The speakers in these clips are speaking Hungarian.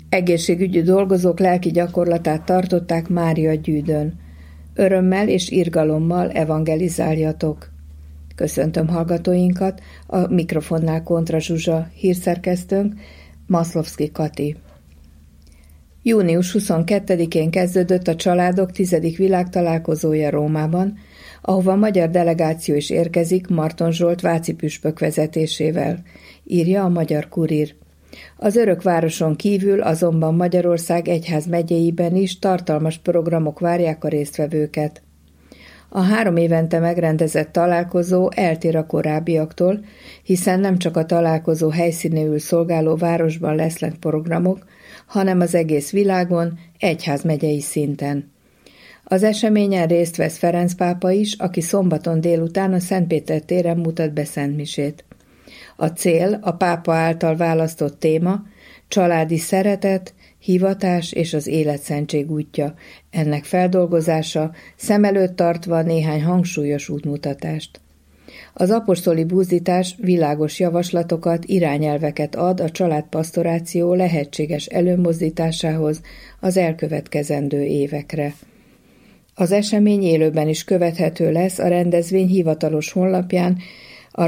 Egészségügyi dolgozók lelki gyakorlatát tartották Máriagyűdön. Örömmel és irgalommal evangelizáljatok. Köszöntöm hallgatóinkat, a mikrofonnál Kontra Zsuzsa, hírszerkesztőnk Maszlovszky Kati. Június 22-én kezdődött a családok 10. világtalálkozója Rómában, ahova magyar delegáció is érkezik Marton Zsolt váci püspök vezetésével, írja a Magyar Kurír. Az örökvároson kívül azonban Magyarország egyházmegyéiben is tartalmas programok várják a résztvevőket. A 3 évente megrendezett találkozó eltér a korábbiaktól, hiszen nem csak a találkozó helyszínéül szolgáló városban lesznek programok, hanem az egész világon, egyházmegyei szinten. Az eseményen részt vesz Ferenc pápa is, aki szombaton délután a Szentpéter téren mutat be szentmisét. A cél, a pápa által választott téma, családi szeretet, hivatás és az életszentség útja, ennek feldolgozása, szem előtt tartva néhány hangsúlyos útmutatást. Az apostoli buzdítás világos javaslatokat, irányelveket ad a családpasztoráció lehetséges előmozdításához az elkövetkezendő évekre. Az esemény élőben is követhető lesz a rendezvény hivatalos honlapján, a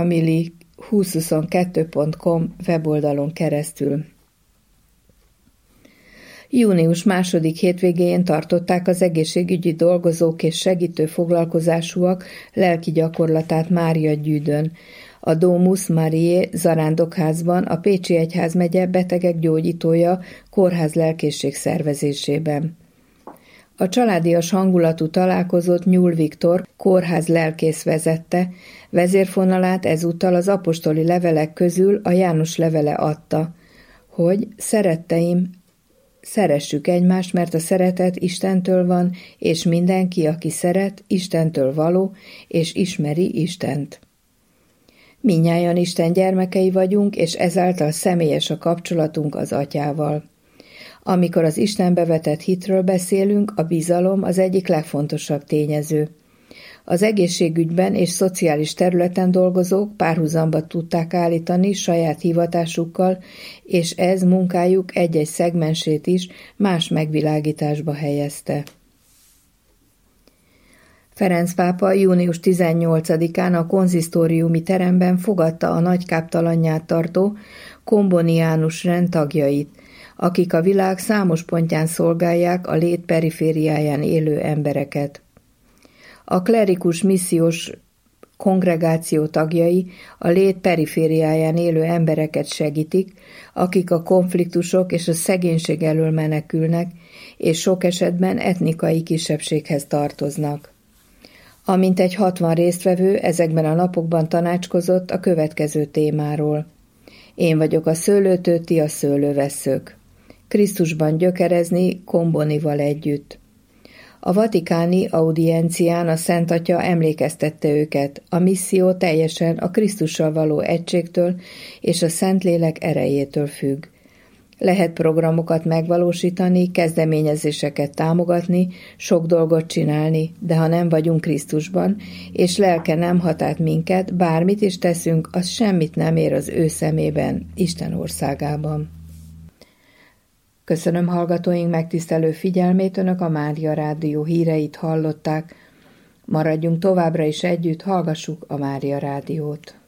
romfamily2022.com weboldalon keresztül. Június 2. hétvégén tartották az egészségügyi dolgozók és segítő foglalkozásúak lelki gyakorlatát Máriagyűdön, a Domus Mariae zarándokházban, a Pécsi Egyházmegye betegek gyógyítója kórház lelkészség szervezésében. A családias hangulatú találkozót Nyúl Viktor kórház lelkész vezette, vezérfonalát ezúttal az apostoli levelek közül a János levele adta, hogy szeretteim, szeressük egymást, mert a szeretet Istentől van, és mindenki, aki szeret, Istentől való, és ismeri Istent. Mindnyájan Isten gyermekei vagyunk, és ezáltal személyes a kapcsolatunk az Atyával. Amikor az Istenbe vetett hitről beszélünk, a bizalom az egyik legfontosabb tényező. Az egészségügyben és szociális területen dolgozók párhuzamba tudták állítani saját hivatásukkal, és ez munkájuk egy-egy szegmensét is más megvilágításba helyezte. Ferenc pápa június 18-án a konzisztóriumi teremben fogadta a nagykáptalanját tartó komboniánus rend tagjait, akik a világ számos pontján szolgálják a lét perifériáján élő embereket. A klerikus missziós kongregáció tagjai a lét perifériáján élő embereket segítik, akik a konfliktusok és a szegénység elől menekülnek, és sok esetben etnikai kisebbséghez tartoznak. Amintegy 60 résztvevő ezekben a napokban tanácskozott a következő témáról. Én vagyok a szőlőtő, ti a szőlővesszők. Krisztusban gyökerezni Kombonival együtt. A vatikáni audiencián a Szent Atya emlékeztette őket, a misszió teljesen a Krisztussal való egységtől és a Szentlélek erejétől függ. Lehet programokat megvalósítani, kezdeményezéseket támogatni, sok dolgot csinálni, de ha nem vagyunk Krisztusban, és lelke nem hat át minket, bármit is teszünk, az semmit nem ér az ő szemében, Isten országában. Köszönöm hallgatóink megtisztelő figyelmét, Önök a Mária Rádió híreit hallották. Maradjunk továbbra is együtt, hallgassuk a Mária Rádiót.